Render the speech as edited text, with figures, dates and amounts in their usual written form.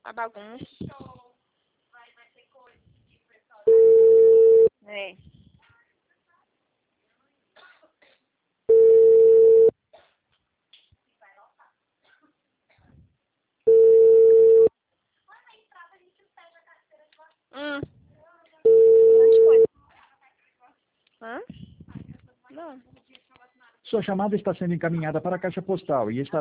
A bagunça. É. Bastante coisa. Hã? Não. Sua chamada está sendo encaminhada para a caixa postal e está